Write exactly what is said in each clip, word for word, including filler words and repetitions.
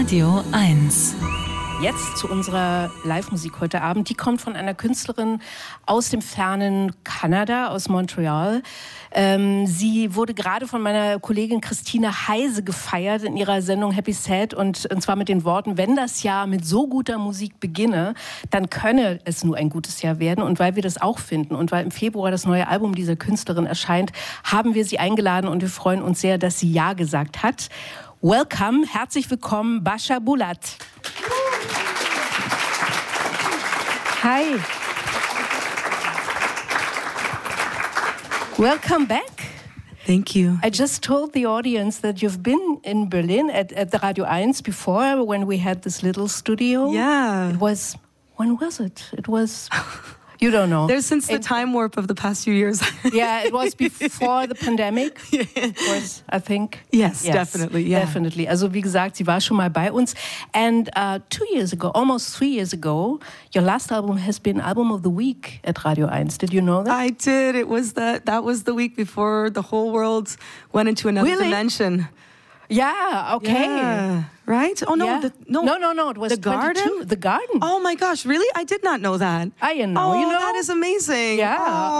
Radio eins. Jetzt zu unserer Live-Musik heute Abend. Die kommt von einer Künstlerin aus dem fernen Kanada, aus Montreal. Ähm, sie wurde gerade von meiner Kollegin Christine Heise gefeiert in ihrer Sendung Happy Sad und, und zwar mit den Worten, wenn das Jahr mit so guter Musik beginne, dann könne es nur ein gutes Jahr werden. Und weil wir das auch finden und weil im Februar das neue Album dieser Künstlerin erscheint, haben wir sie eingeladen und wir freuen uns sehr, dass sie Ja gesagt hat. Welcome, herzlich willkommen, Basha Bulat. Hi. Welcome back. Thank you. I just told the audience that you've been in Berlin at, at the Radio eins before when we had this little studio. Yeah. It was, when was it? It was... You don't know. There's since the it, time warp of the past few years. Yeah, it was before the pandemic. Yeah. Of course, I think. Yes, yes, definitely. Yeah. Definitely. Also wie gesagt, sie war schon mal bei uns. And uh, two years ago, almost three years ago, your last album has been Album of the Week at Radio eins. Did you know that? I did. It was the, that was the week before the whole world went into another really? dimension. Yeah, okay. Yeah. Right? Oh, no. Yeah. The, no, no, no, no. It was The Garden? The Garden. Oh, my gosh. Really? I did not know that. I didn't know. Oh, you know? that is amazing. Ja.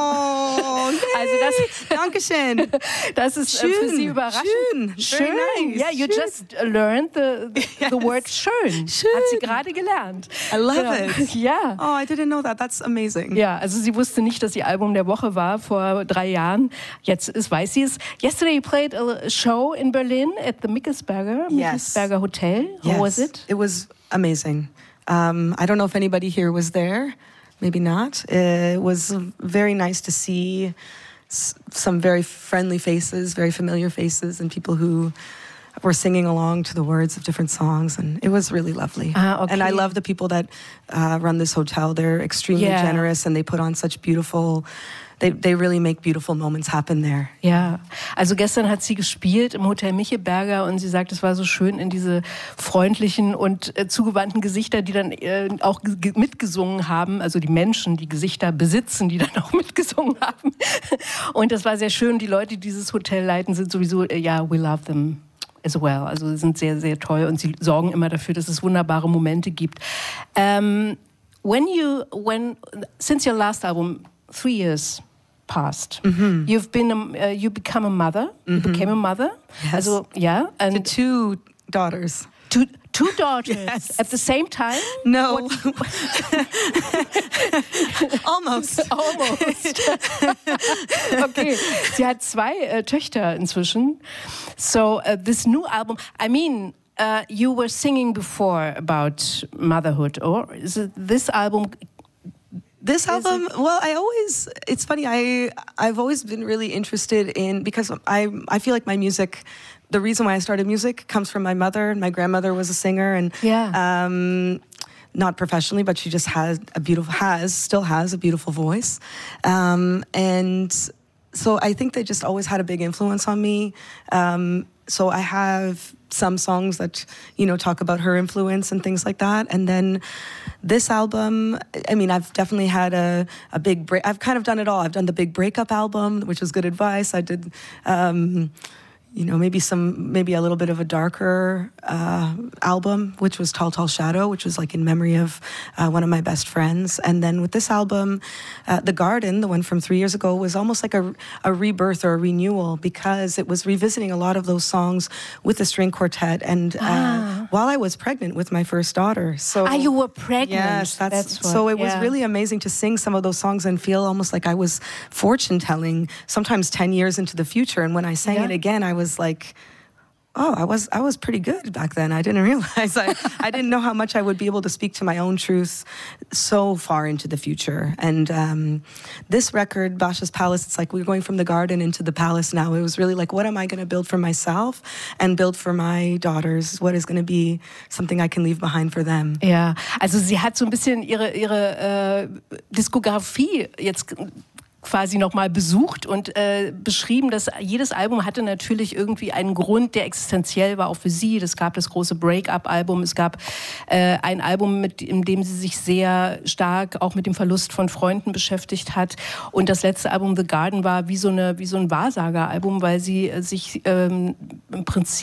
Oh, yay. Also das, Dankeschön. Das ist schön, für Sie überraschend. Schön. Schön. Very nice. Yeah, you schön. just learned the, the, yes. the word schön. Schön. Hat sie gerade gelernt. I love genau. it. Ja. Oh, I didn't know that. That's amazing. Ja, also sie wusste nicht, dass ihr Album der Woche war vor drei Jahren. Jetzt ist, weiß sie es. Yesterday you played a show in Berlin at the Mickelsberger, yes. Mickelsberger Hotel. How yes. was it? It was amazing. Um, I don't know if anybody here was there. Maybe not. It was very nice to see s- some very friendly faces, very familiar faces, and people who were singing along to the words of different songs, and it was really lovely. Ah, okay. And I love the people that uh, run this hotel. They're extremely yeah. generous, and they put on such beautiful... They, they really make beautiful moments happen there. Ja, also gestern hat sie gespielt im Hotel Michelberger und sie sagt, es war so schön in diese freundlichen und äh, zugewandten Gesichter, die dann äh, auch g- mitgesungen haben, also die Menschen, die Gesichter besitzen, die dann auch mitgesungen haben. Und das war sehr schön. Die Leute, die dieses Hotel leiten, sind sowieso, äh, ja, we love them as well. Also sie sind sehr, sehr toll und sie sorgen immer dafür, dass es wunderbare Momente gibt. Um, when you, when, since your last album, three years passed. Mm-hmm. You've been, a, uh, you become a mother. Mm-hmm. You became a mother. Yes. Also, yeah. And to two daughters. Two, two daughters yes. at the same time? No. Almost. Almost. Okay. Sie hat zwei äh, Töchter inzwischen. So, uh, this new album, I mean, uh, you were singing before about motherhood, or is it this album... This album, well, I always, it's funny, I, I've always been really interested in, because I, I feel like my music, the reason why I started music comes from my mother. My grandmother was a singer, and yeah. um, not professionally, but she just has a beautiful, has, still has a beautiful voice. Um, and so I think they just always had a big influence on me. Um, so I have some songs that, you know, talk about her influence and things like that. And then this album, I mean, I've definitely had a, a big break. I've kind of done it all. I've done the big breakup album, which was good advice. I did, um, you know, maybe some, maybe a little bit of a darker uh, album, which was Tall, Tall Shadow, which was like in memory of uh, one of my best friends. And then with this album, uh, The Garden, the one from three years ago, was almost like a, a rebirth or a renewal, because it was revisiting a lot of those songs with the string quartet. And uh, ah. while I was pregnant with my first daughter. So ah, you were pregnant. Yes, that's, that's what, so it was yeah. really amazing to sing some of those songs and feel almost like I was fortune telling, sometimes ten years into the future. And when I sang yeah. it again, I was like, oh, I was I was pretty good back then. I didn't realize. I, I didn't know how much I would be able to speak to my own truth so far into the future. And um, this record, Basha's Palace, it's like we're going from the garden into the palace now. It was really like, what am I going to build for myself and build for my daughters? What is going to be something I can leave behind for them? Ja, also sie hat so ein bisschen ihre, ihre äh, Diskografie jetzt quasi nochmal besucht und äh, beschrieben, dass jedes Album hatte natürlich irgendwie einen Grund, der existenziell war, auch für sie. Es gab das große Break-up-Album, es gab äh, ein Album, mit, in dem sie sich sehr stark auch mit dem Verlust von Freunden beschäftigt hat. Und das letzte Album, The Garden, war wie so, eine, wie so ein Wahrsageralbum, weil sie äh, sich ähm, im Prinzip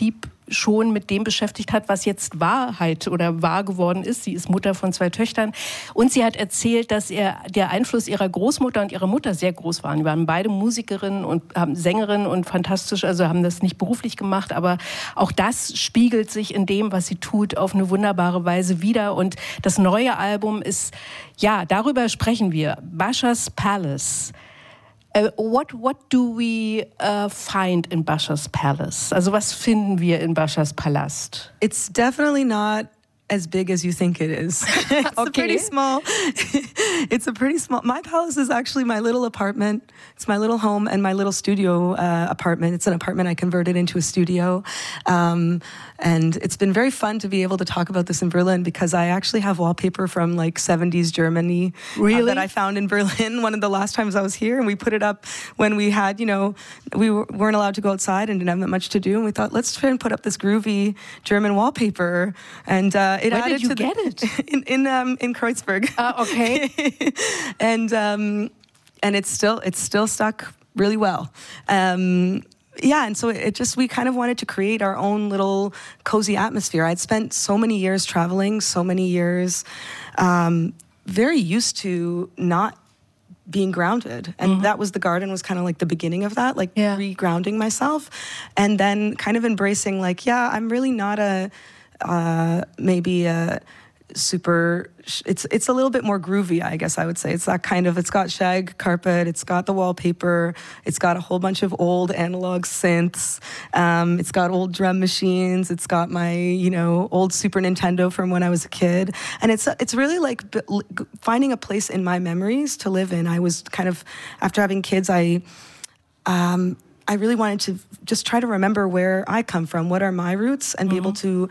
schon mit dem beschäftigt hat, was jetzt Wahrheit oder wahr geworden ist. Sie ist Mutter von zwei Töchtern. Und sie hat erzählt, dass er, der Einfluss ihrer Großmutter und ihrer Mutter sehr groß war. Die waren beide Musikerinnen und haben Sängerinnen und fantastisch, also haben das nicht beruflich gemacht, aber auch das spiegelt sich in dem, was sie tut, auf eine wunderbare Weise wider. Und das neue Album ist, ja, darüber sprechen wir. Basha's Palace. Uh, what what do we uh, find in Basha's Palace? Also was finden wir in Basha's Palast? It's definitely not as big as you think it is. It's okay. a pretty small. It's a pretty small. My palace is actually my little apartment. It's my little home and my little studio uh, apartment. It's an apartment I converted into a studio. Um, and it's been very fun to be able to talk about this in Berlin because I actually have wallpaper from like seventies Germany really? uh, that I found in Berlin one of the last times I was here. And we put it up when we had, you know, we weren't allowed to go outside and didn't have much to do. And we thought, let's try and put up this groovy German wallpaper. And uh, it Where added did you to get the, it? In in, um, in Kreuzberg. Uh, okay. and um, and it's still it's still stuck really well. Um, yeah, and so it just, we kind of wanted to create our own little cozy atmosphere. I'd spent so many years traveling, so many years um, very used to not being grounded. And mm-hmm. that was, the garden was kind of like the beginning of that, like yeah. re-grounding myself. And then kind of embracing like, yeah, I'm really not a, uh, maybe a super, it's it's a little bit more groovy, I guess I would say. It's that kind of, it's got shag carpet, it's got the wallpaper, it's got a whole bunch of old analog synths, um, it's got old drum machines, it's got my, you know, old Super Nintendo from when I was a kid. And it's it's really like finding a place in my memories to live in. I was kind of, after having kids, I... Um, I really wanted to just try to remember where I come from, what are my roots, and mm-hmm. be able to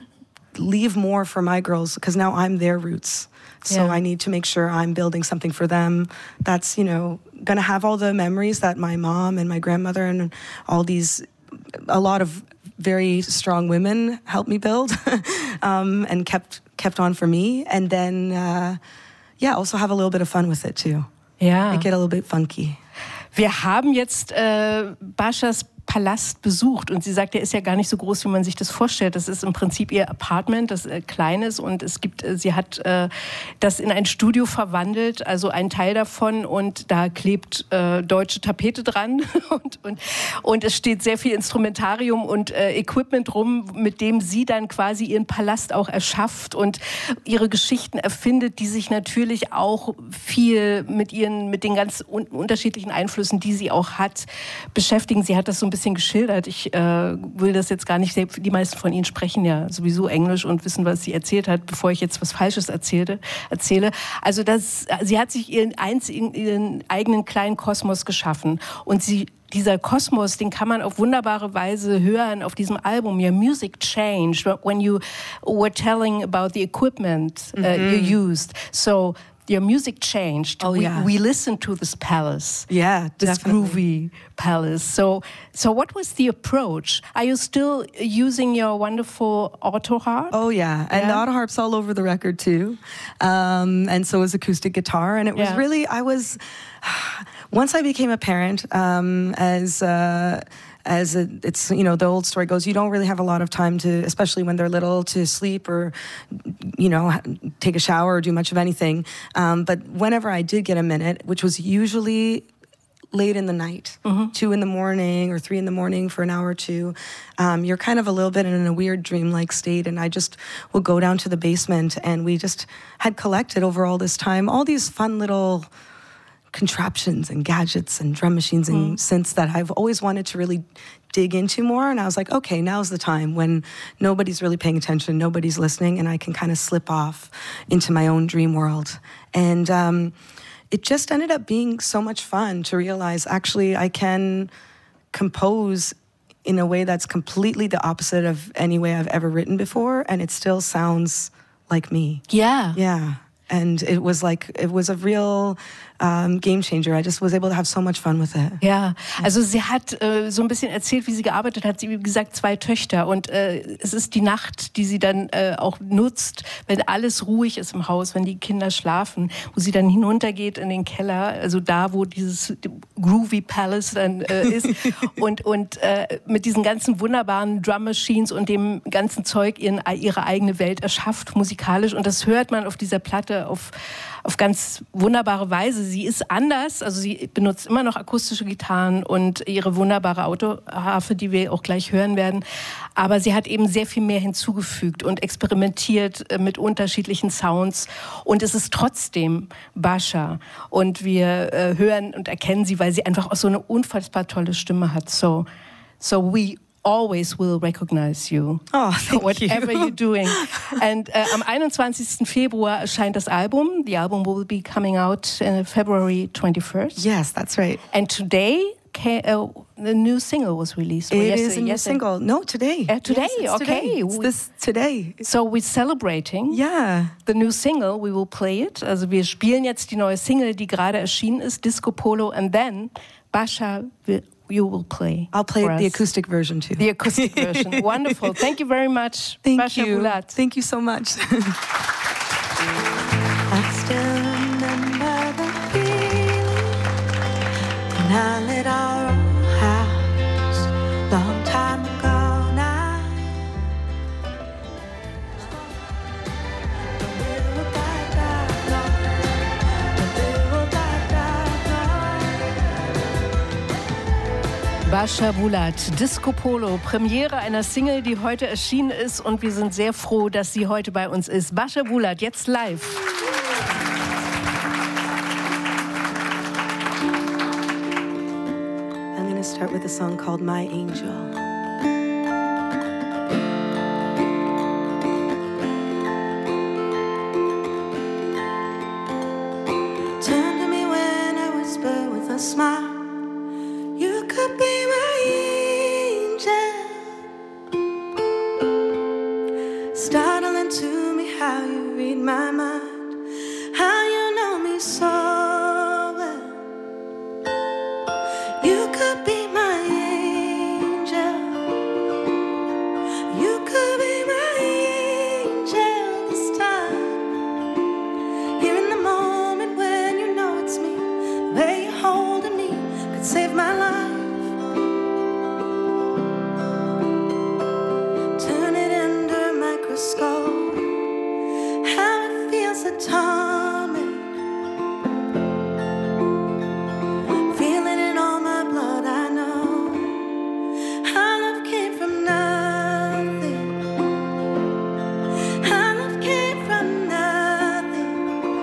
leave more for my girls, because now I'm their roots. So yeah. I need to make sure I'm building something for them that's, you know, going to have all the memories that my mom and my grandmother and all these, a lot of very strong women helped me build um, and kept kept on for me. And then, uh, yeah, also have a little bit of fun with it too. Yeah. Make it a little bit funky. Wir haben jetzt äh, Basha's Palast besucht und sie sagt, der ist ja gar nicht so groß, wie man sich das vorstellt. Das ist im Prinzip ihr Apartment, das äh, klein ist, und es gibt, äh, sie hat äh, das in ein Studio verwandelt, also ein Teil davon, und da klebt äh, deutsche Tapete dran und, und, und es steht sehr viel Instrumentarium und äh, Equipment rum, mit dem sie dann quasi ihren Palast auch erschafft und ihre Geschichten erfindet, die sich natürlich auch viel mit ihren, mit den ganz un- unterschiedlichen Einflüssen, die sie auch hat, beschäftigen. Sie hat das so ein bisschen geschildert. Ich äh, will das jetzt gar nicht, die meisten von Ihnen sprechen ja sowieso Englisch und wissen, was sie erzählt hat, bevor ich jetzt was Falsches erzählte, erzähle. Also das, sie hat sich ihren, einzigen, ihren eigenen kleinen Kosmos geschaffen, und sie, dieser Kosmos, den kann man auf wunderbare Weise hören auf diesem Album. Your music changed when you were telling about the equipment uh, mm-hmm. you used. So your music changed. Oh, we, yeah. we listened to this palace. Yeah, this definitely. groovy palace. So, so what was the approach? Are you still using your wonderful auto harp? Oh yeah, and yeah? the auto harp's all over the record too, um, and so is acoustic guitar. And it was yeah. really, I was, once I became a parent, um, as. Uh, As a, it's, you know, the old story goes, you don't really have a lot of time to, especially when they're little, to sleep or, you know, take a shower or do much of anything. Um, but whenever I did get a minute, which was usually late in the night, mm-hmm. two in the morning or three in the morning for an hour or two, um, you're kind of a little bit in a weird dreamlike state. And I just would go down to the basement, and we just had collected over all this time all these fun little contraptions and gadgets and drum machines and mm. synths that I've always wanted to really dig into more. And I was like, okay, now's the time when nobody's really paying attention, nobody's listening, and I can kind of slip off into my own dream world. And um, it just ended up being so much fun to realize, actually, I can compose in a way that's completely the opposite of any way I've ever written before, and it still sounds like me. Yeah. Yeah. And it was like, it was a real um, game changer. I just was able to have so much fun with it. Ja, also sie hat äh, so ein bisschen erzählt, wie sie gearbeitet hat. Sie hat, wie gesagt, zwei Töchter. Und äh, es ist die Nacht, die sie dann äh, auch nutzt, wenn alles ruhig ist im Haus, wenn die Kinder schlafen, wo sie dann hinuntergeht in den Keller, also da, wo dieses Groovy Palace dann äh, ist und, und äh, mit diesen ganzen wunderbaren Drum Machines und dem ganzen Zeug ihren, ihre eigene Welt erschafft, musikalisch. Und das hört man auf dieser Platte auf, auf ganz wunderbare Weise. Sie ist anders, also sie benutzt immer noch akustische Gitarren und ihre wunderbare Autoharfe, die wir auch gleich hören werden. Aber sie hat eben sehr viel mehr hinzugefügt und experimentiert mit unterschiedlichen Sounds. Und es ist trotzdem Bascha. Und wir äh, hören und erkennen sie, weil sie einfach auch so eine unfassbar tolle Stimme hat. So, so we always will recognize you, oh, whatever you. you're doing. And uh, am einundzwanzigsten Februar erscheint das Album. The album will be coming out on February twenty-first. Yes, that's right. And today, Can, uh, the new single was released. It is a new yesterday. single. No, today. Uh, today, yes, okay. Today. It's this today. So we're celebrating yeah. the new single. We will play it. Also wir spielen jetzt die neue Single, die gerade erschienen ist, Disco Polo, and then Bascha, you will play. I'll play the acoustic version too. The acoustic version. Wonderful. Thank you very much, Thank Bascha you. Bulat. Thank you so much. I still remember the feeling when I lit our house long time ago now. Bascha Bulat, Disco Polo, Premiere einer Single, die heute erschienen ist, und wir sind sehr froh, dass sie heute bei uns ist. Bascha Bulat, jetzt live. I'm going to start with a song called My Angel. Turn to me when I whisper with a smile. You could be my angel, startling to me how you read my mind, how you know me so well. You could be my angel, you could be my angel this time. Here in the moment when you know it's me, the way you're holding me could save my life. Turn it under a microscope, how it feels atomic. Feeling it in all my blood, I know. Our love came from nothing. Our love came from nothing.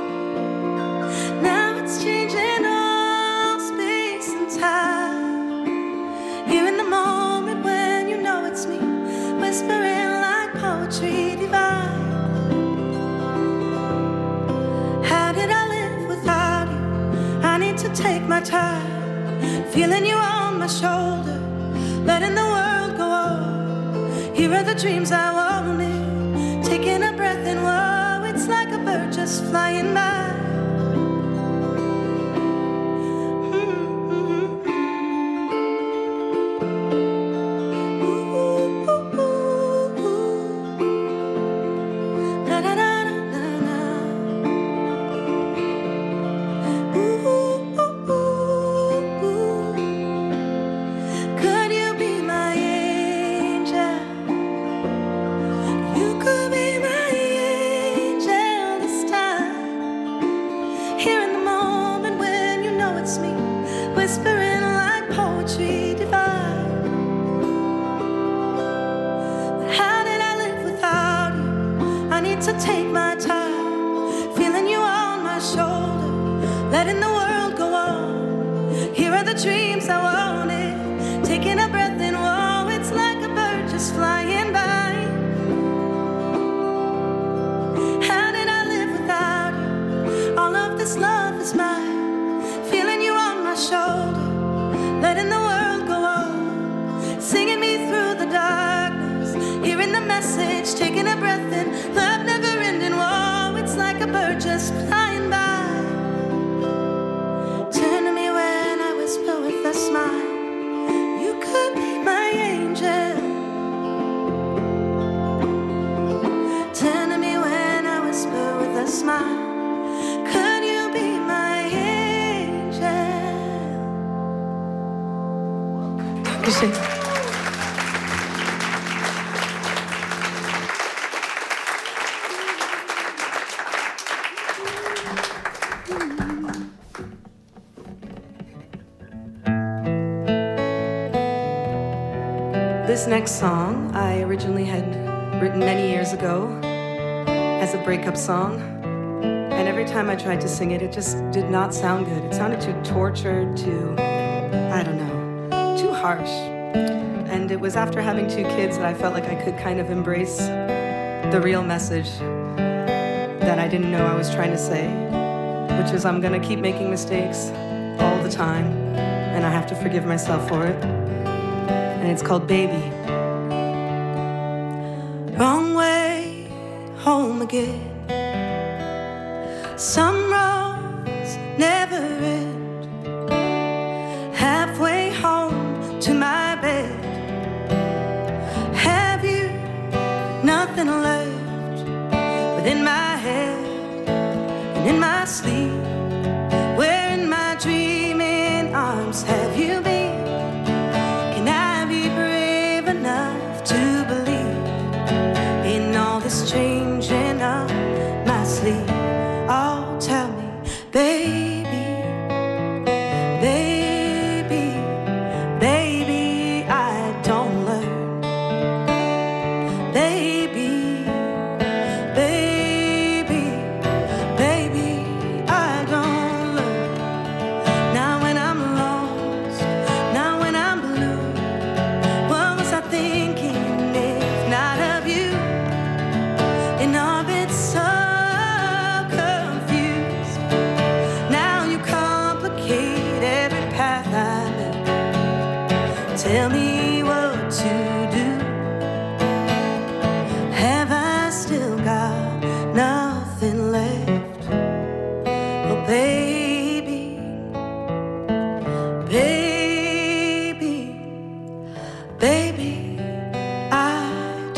Now it's changing all space and time. Here in the moment when you know it's me, whispering like poetry divine. How did I live without you? I need to take my time, feeling you on my shoulder, letting the world go on. Here are the dreams I wanted, taking a breath in, whoa, it's like a bird just flying by. Could you be my angel? You could be my angel this time. Here in the moment when you know it's me, whispering like poetry divine. But how did I live without you? I need to take my time, feeling you on my shoulder, letting the world go on. Here are the dreams I wanted, taking a breath in, whoa, it's like a bird just flying by. How did I live without you? All of this love is mine, feeling you on my shoulder, letting the world go on, singing me through the darkness, hearing the message, taking a breath in, love never ending, whoa, it's like a bird just flying by. Turn to me when I whisper with a smile. You could be my angel. Turn to me when I whisper with a smile. Could you be my angel? Appreciate it. This next song I originally had written many years ago as a breakup song, and every time I tried to sing it, it just did not sound good. It sounded too tortured, too, I don't know, too harsh. And it was after having two kids that I felt like I could kind of embrace the real message that I didn't know I was trying to say, which is I'm gonna keep making mistakes all the time, and I have to forgive myself for it. And it's called Baby. Wrong way home again. Some roads never end. Halfway home to my bed. Have you nothing left within my head and in my sleep? Where in my dreaming arms have you been? Changing up my sleep. Oh, tell me, baby, baby, baby, I don't learn. Baby, baby, baby, I don't learn. Now when I'm lost, now when I'm blue, what was I thinking if not of you? In orbit, so confused. Now you complicate every path I make. Tell me what to do. Have I still got nothing left? Oh, baby, baby, baby, I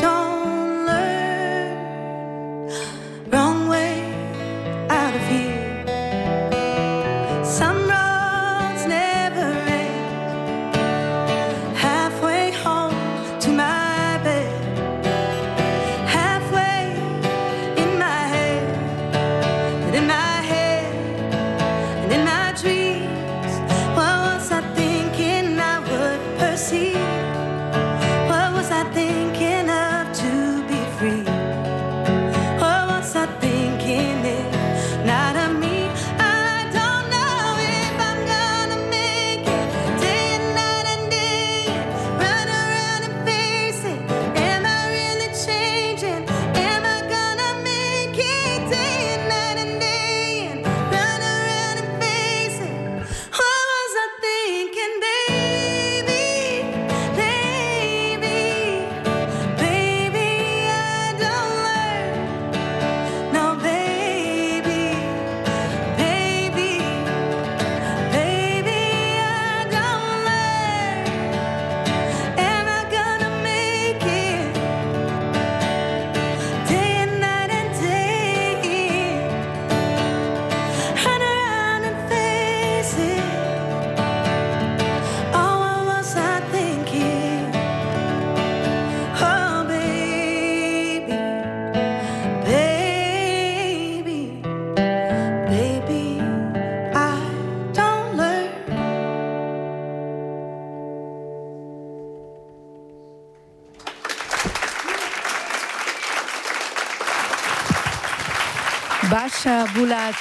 Basha Bulat,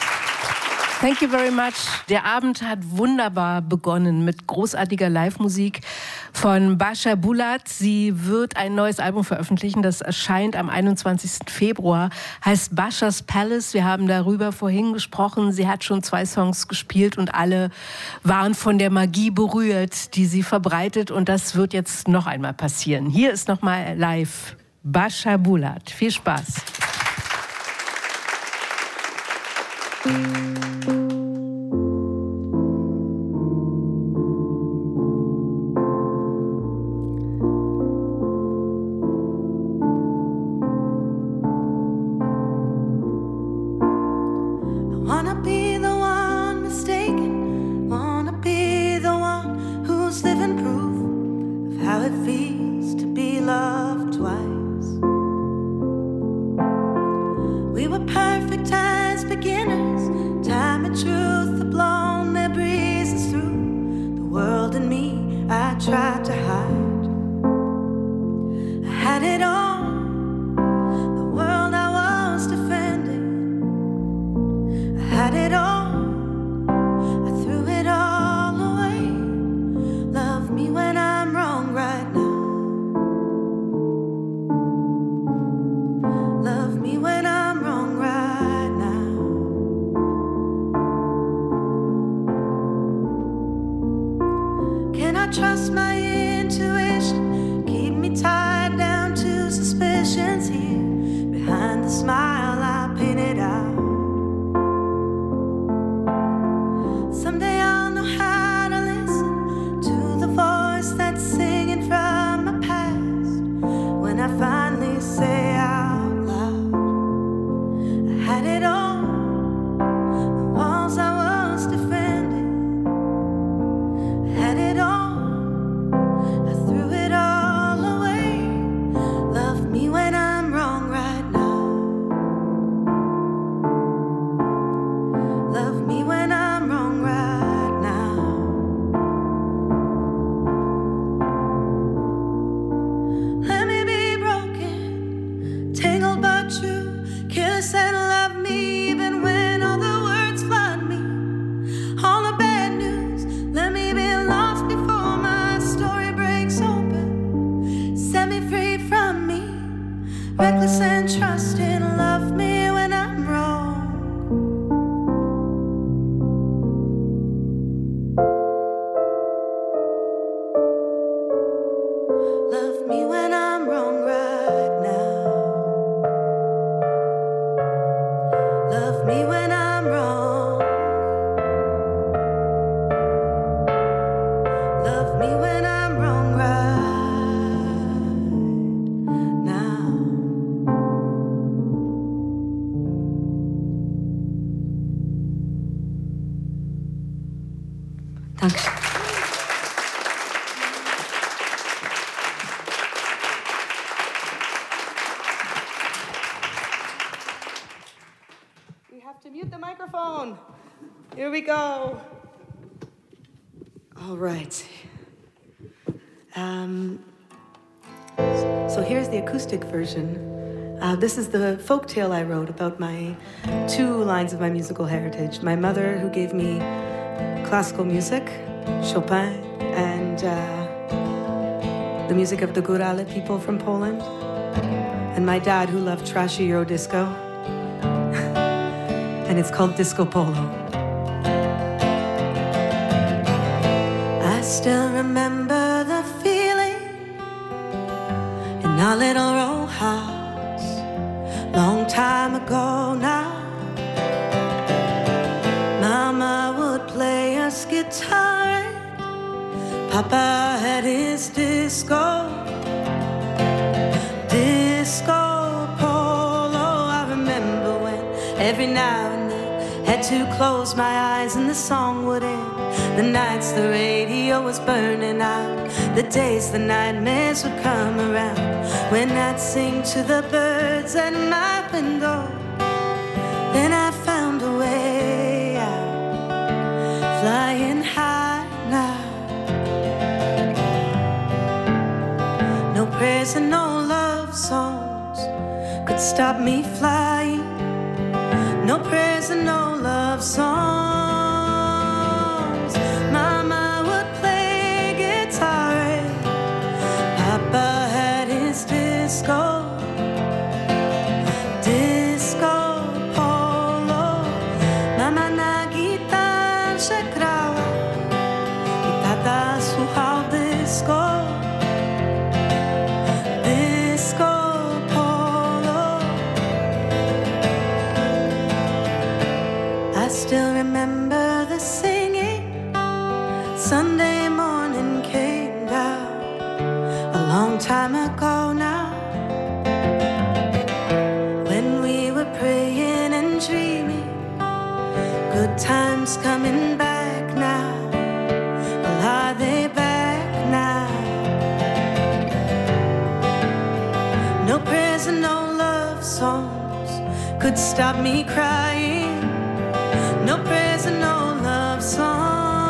thank you very much. Der Abend hat wunderbar begonnen mit großartiger Live-Musik von Basha Bulat. Sie wird ein neues Album veröffentlichen, das erscheint am einundzwanzigsten Februar, heißt Basha's Palace. Wir haben darüber vorhin gesprochen. Sie hat schon zwei Songs gespielt und alle waren von der Magie berührt, die sie verbreitet. Und das wird jetzt noch einmal passieren. Hier ist nochmal live Basha Bulat. Viel Spaß. it feels to be loved twice. We were perfect as beginners. Time and truth have blown their breezes through the world and me. I tried to hide. I had it all. The world I was defending. I had it all. I threw it all away. Love me when I'm wrong right now. Love me when I'm wrong right now. Can I trust my intuition? Keep me tied down to suspicions here. Behind the smile I painted out. Someday I'll know how to listen to the voice that's singing from my past. When I finally say out loud, I had it all. The walls I was defending, I had it all. I threw it all away. Love me when I'm wrong right now. Love me when I'm wrong right now. Let me be broken, tangled but true. Kiss and love me even when all the words flood me. All the bad news, let me be lost before my story breaks open. Set me free from me, reckless and trusting. Love me when I'm wrong. Love me when I'm wrong right now. Love me when I'm wrong. Love me when I'm wrong right now. Thanks. We have to mute the microphone. Here we go. All right. Um, so here's the acoustic version. Uh, this is the folk tale I wrote about my two lines of my musical heritage. My mother, who gave me classical music, Chopin, and uh, the music of the Górale people from Poland. And my dad, who loved trashy Euro disco. And it's called Disco Polo. I still remember the feeling in our little row house, long time ago now. Mama would play us guitar and Papa had his disco. Disco polo, I remember when every now and then had to close my eyes and the song would end. The nights the radio was burning out, the days the nightmares would come around, when I'd sing to the birds at my window. Then I found a way out, flying high now. No prayers and no love songs could stop me flying. No prayers and no love songs. Mama would play guitar and Papa had his disco. Disco polo. Mama na gitarze grała i tata słuchał disco. Disco polo. I still remember the singing. Sunday morning came down a long time ago now, when we were praying and dreaming. Good times coming back now. Well, are they back now? songs could stop me crying. No prayers and no love songs.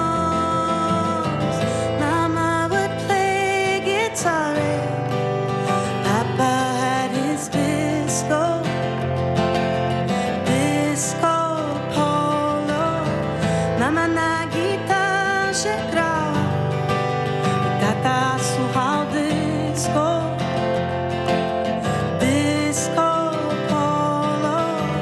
Mama would play guitar and Papa had his disco. Disco polo. Mama na guitarze grała i tata słuchał disco. Disco polo.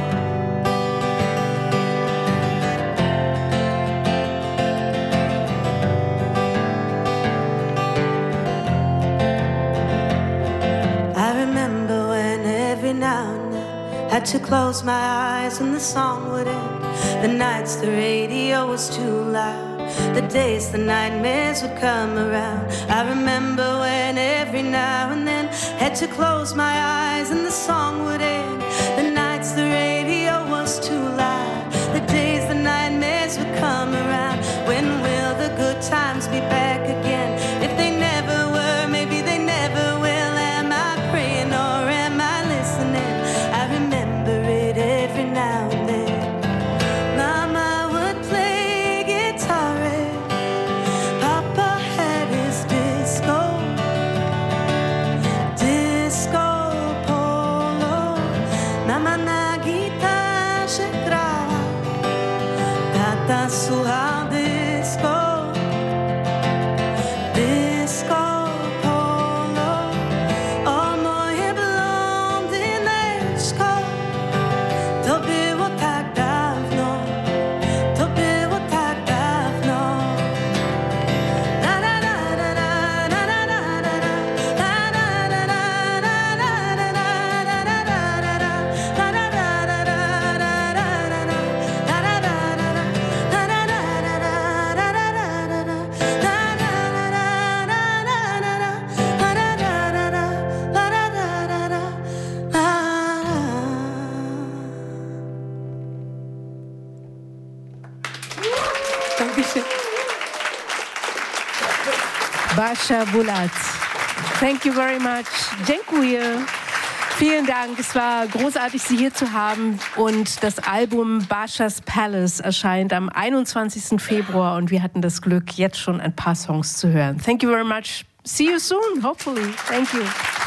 I remember when every now and then had to close my eyes when the song would end. The nights the radio was too loud. The days the nightmares would come around. I remember when every now and then had to close my eyes and the song would end. The nights the radio was too loud. The days the nightmares would come around. When will the good times be back again? If they never were, maybe they never will. Am I praying or am I listening? I remember it every now and then. Mama would play guitar and Papa had his disco. Disco polo. Mama na guitarze grała. Tata słuchał disco. Disco polo. O moje blondyneczko. To było tak dawno. To było tak dawno. La la la la la la la la la la la la la la Basia Bulat. Thank you very much. Dziękuję. Vielen Dank. Es war großartig, Sie hier zu haben. Und das Album Basia's Palace erscheint am einundzwanzigsten Februar. Und wir hatten das Glück, jetzt schon ein paar Songs zu hören. Thank you very much. See you soon, hopefully. Thank you.